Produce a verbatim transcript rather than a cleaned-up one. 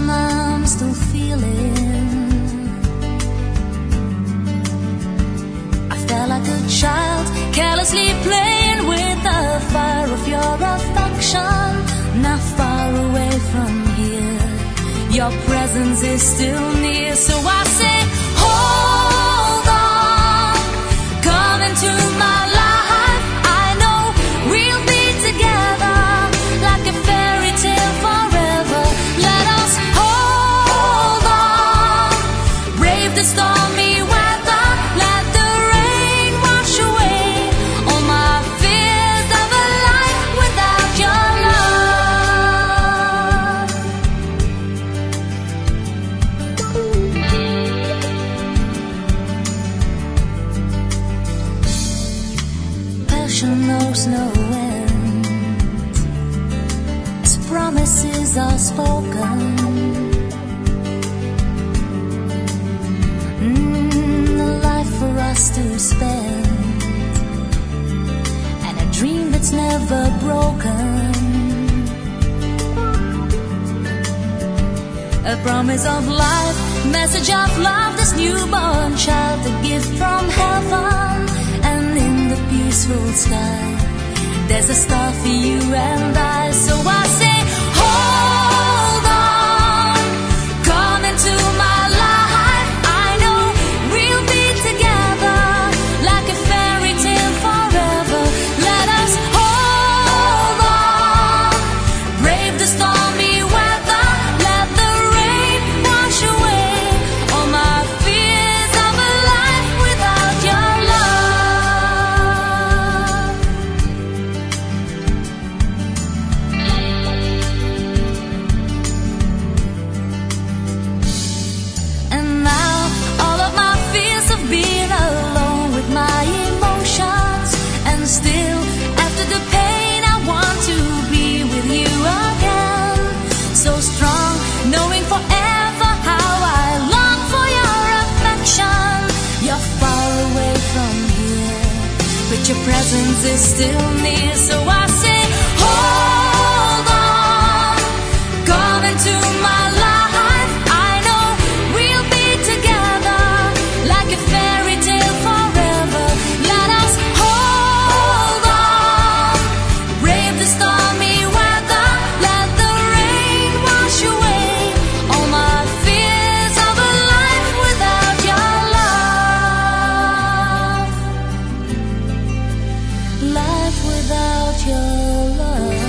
I'm still feeling. I felt like a child, carelessly playing with the fire of your affection. Not far away from here, your presence is still near. So I say, hold on, come into my life. I know we'll be together like a fairy tale forever. Let us hold on, brave the stormy weather. Let the rain wash away all my fears of a life without your love. Passion knows no end, as promises are spoken. Mm, a life for us to spend, and a dream that's never broken. A promise of life, message of love, this newborn child, a gift from heaven. And in the peaceful sky, there's a star for you and I. So I say, hold on, come into my life. I know we'll be together like a fairy tale forever. Let us hold on, brave the stormy weather. Let the rain wash away all my fears of a life without your love. And now all of my fears of being alone with my emotions, and still after the pain I want to be with you again. So strong, knowing forever how I long for your affection. You're far away from here, but your presence is still near. So I say, hold on, come into my life. I know we'll be together like a fairy tale forever. Let us hold on, brave the stormy weather. Let the rain wash away all my fears of a life without your love. Life without your love.